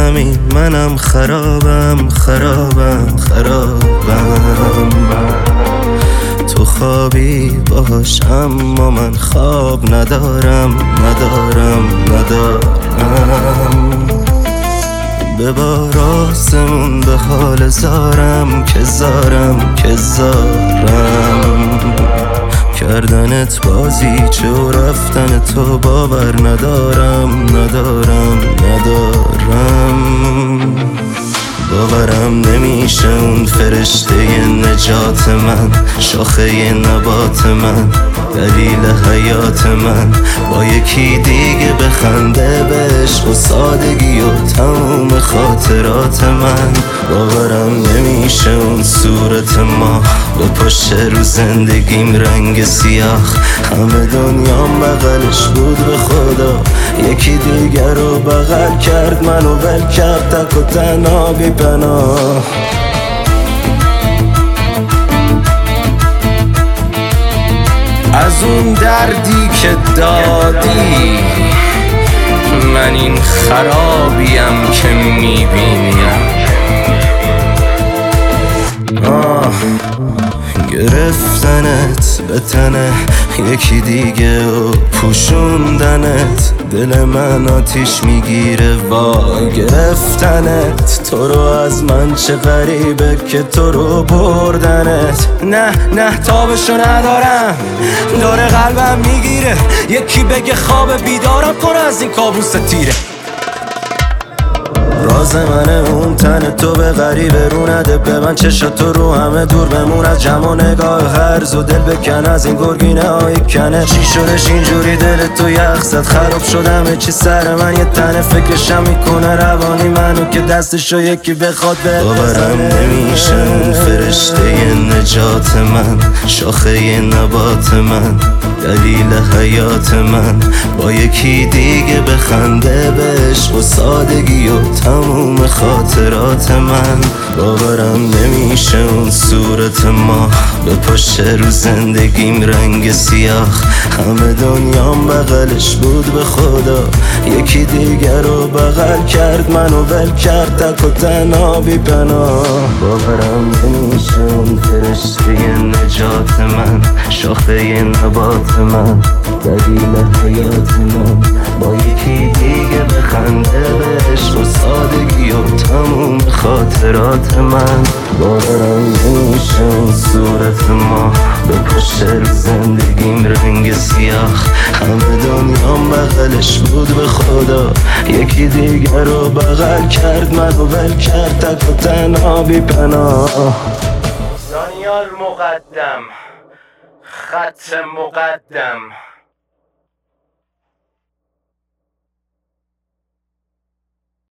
همین منم خرابم تو خوابی باش اما من خواب ندارم ببار آسمون به حال زارم که زارم کردنت بازیچه و رفتن تو باور ندارم باورم نمیشه اون فرشته نجات من، شاخه نبات من، دلیل حیات من، با یکی دیگه بخنده به عشق و سادگی و تموم خاطرات من. باورم نمیشه اون صورت ما بپاشه رو زندگیم رنگ سیاه، همه دنیام بغلش بود به خدا، یکی دیگر رو بغل کرد منو ول کرد تک و تنها بی پناه. از اون دردی که دادی من این خرابیم که میبینیم، گرفتنت به تنه یکی دیگه و پوشوندنت دل من آتیش میگیره وای. گرفتنت تو رو از من چه غریبه که تو رو بردنت، نه تابشو ندارم داره قلبم میگیره، یکی بگه خواب بیدارم کن از این کابوس تیره. راز منه اون تن تو به غریبه رو نده به من، چشاتو رو همه دور بمون از جمع و نگاه هرز و دل بکن از این گرگینه های کنه. چی شدش اینجوری دل تو یخ زد خراب شدمه چی سر من یه تنه فکرشم میکنه روانی منو که دستشو یکی بخواد به باورم نمیشه اون فرشته نجات من، شاخه نبات من، دلیل حیات من، با یکی دیگه بخنده به عشق و سادگی و تموم خاطرات من. باورم نمیشه اون صورت ما بپاشه رو زندگیم رنگ سیاه، همه دنیام بغلش بود به خدا، یکی دیگر رو بغل کرد منو ول کرد تک و تنها بی پناه. باورم نمیشه اون فرشته نجات من، شاخه نبات من، دلیل حیات من، با یکی دیگه بخنده به عشق و سادگی و تموم خاطرات من. باورم نمیشه اون صورت ما بپاشه رو زندگیم رنگ سیاه، همه دنیام بغلش بود به خدا، یکی دیگر رو بغل کرد منو ول کرد تک و تنها بی پناه. دانیال مقدم، خط مقدم.